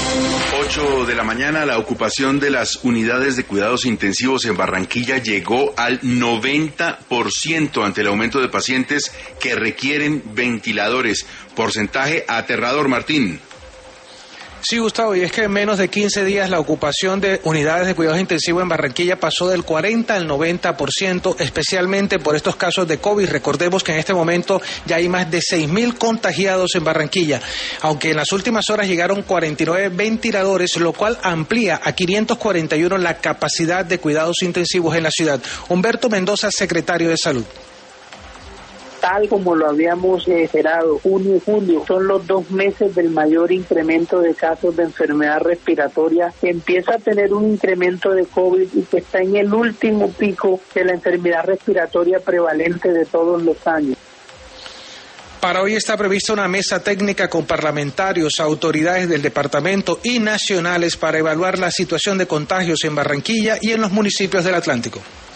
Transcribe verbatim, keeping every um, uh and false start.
ocho de la mañana, la ocupación de las unidades de cuidados intensivos en Barranquilla llegó al noventa por ciento ante el aumento de pacientes que requieren ventiladores. Porcentaje aterrador, Martín. Sí, Gustavo, y es que en menos de quince días la ocupación de unidades de cuidados intensivos en Barranquilla pasó del cuarenta al noventa por ciento, especialmente por estos casos de COVID. Recordemos que en este momento ya hay más de seis mil contagiados en Barranquilla, aunque en las últimas horas llegaron cuarenta y nueve ventiladores, lo cual amplía a quinientos cuarenta y uno la capacidad de cuidados intensivos en la ciudad. Humberto Mendoza, secretario de Salud. Tal como lo habíamos esperado, junio y julio son los dos meses del mayor incremento de casos de enfermedad respiratoria, que empieza a tener un incremento de COVID y que está en el último pico de la enfermedad respiratoria prevalente de todos los años. Para hoy está prevista una mesa técnica con parlamentarios, autoridades del departamento y nacionales para evaluar la situación de contagios en Barranquilla y en los municipios del Atlántico.